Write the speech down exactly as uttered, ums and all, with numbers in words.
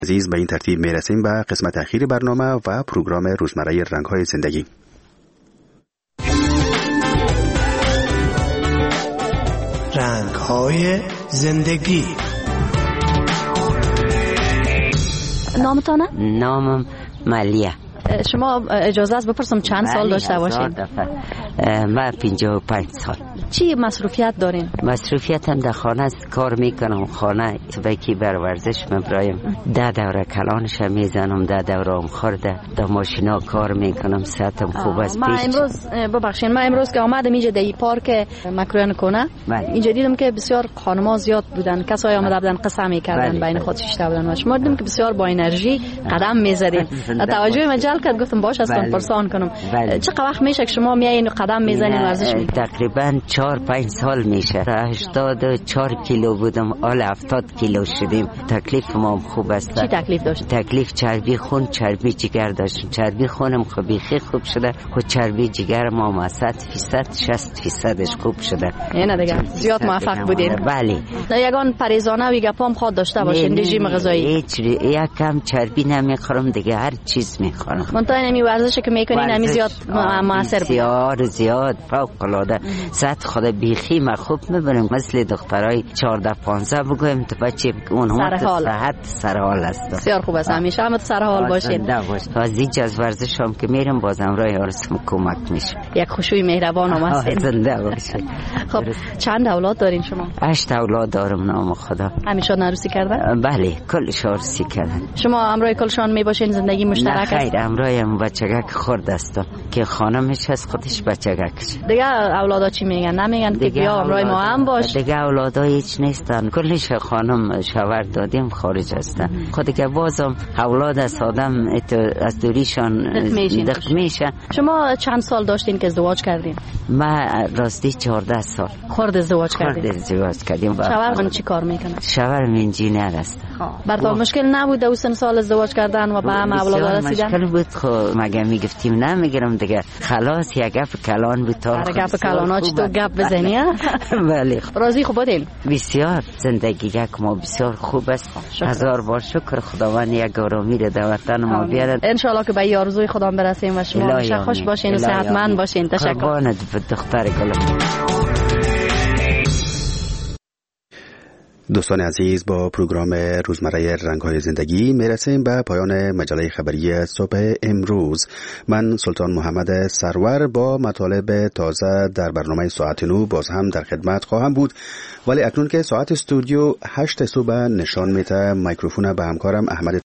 عزیز به این ترتیب میرسیم به قسمت اخیر برنامه و پروگرام روزمره رنگ‌های زندگی. رنگ‌های زندگی. نامتانه؟ نامم ملیه. شما اجازه است بپرسم چند سال داشته باشین؟ من پنجاه و پنج سال. چی مصروفیت دارین؟ مصروفیتم در خانه است، کار میکنم خانه صبحی بر ورزش میبرایم، ده دوره کلانش میزنم، ده دوره هم خورده در ماشینا کار میکنم، ساعتم خوب است. من امروز ببخشید من امروز که آمدم اینجا در پارک مکرویان کنه اینجا دیدم که بسیار خانم‌ها زیاد بودن، کسایی آمده بودن قصه میکردن بین خودش شیشته بودن و شما دیدم که بسیار با انرژی قدم میزدین. توجه من جلب کرد، گفتم باشه اصلا پرسان کنم چقدر وقت میشه که شما میایین قدم میزنین ورزش میکنین؟ تقریبا چهار پنج سال میشه. هشتاد و چهار کیلو بودم، حالا هفتاد کیلو شدیم. تکلیف ما خوب است. چی تکلیف داشت؟ تکلیف چربی خون، چربی جگر داشتم. چربی خونم خوبی خوب شده، خود چربی جگر ما صد درصد شصت درصدش خوب شده. نه دیگه زیاد موفق بودین. بله. یگان پریزانه و گپام خود داشته باشین، رژیم غذایی. هیچ یک کم چربی نمیخورم دیگه، هر چیز میخورم. من تا نمی ورزشی که میکنین نمی زیاد موثر بود. زیاد زیاد فوق العاده. صد خود بیخی ما خوب میبرم، مثل دخترای چهارده پانزده بگویم تو بچه اونها صحت سر حال است. بسیار خوب است، همیشه هم سر حال باشین. از این از ورزش هم که میرم بازم راه آرسم کمک میشه. یک خوشوی مهربان هم هستین. زنده باشین. خب چند اولاد دارین شما؟ هشت اولاد دارم نام خدا. همیشه عروسی کردن؟ بله کلش عروسی کردن. شما همراه کلشان میباشین، زندگی مشترک است؟ نه خیر، همراهم بچگک خورد هستم که خانمش از خودش بچگکش. دیگه اولادا چی میگن؟ نمیگن که بیا همراه ما هم باش؟ دیگه اولادا هیچ نیستن، کلش خانم شوهر دادیم خارج هستن. خود که بازم اولاد از آدم از دوریشان دق میشه. شما چند سال داشتین که ازدواج کردین؟ من راستی چهارده سال خورد ازدواج کردین. خورد ازدواج کردیم. شوهر من چی کار میکنه؟ شوهرم انجینیر است. براتون مشکل نبود او سن سال ازدواج کردن و به هم اولاد رسیدن؟ مشکل بود، خب مگه میگفتیم نمیگیرم دیگه، خلاص یک گپ کلان بود. تا گپ کلانا چی تو گپ بزنی؟ بله. راضی خوب بودین؟ بسیار. زندگی یک ما بسیار خوب است. هزار بار شکر خداوند یک آرامی رو در وطن ما بیاره. ان شاء الله که به آرزوی خدا برسیم و شما همیشه خوش باشین و صحتمند باشین. تشکر. قربانت دختر گلم. دوستان عزیز، با پروگرام روزمره رنگ‌های زندگی میرسیم به پایان مجله خبری صبح امروز. من سلطان محمد سرور با مطالب تازه در برنامه ساعت نو باز هم در خدمت خواهم بود، ولی اکنون که ساعت استودیو هشت صبح نشان میده، میکروفون به همکارم احمد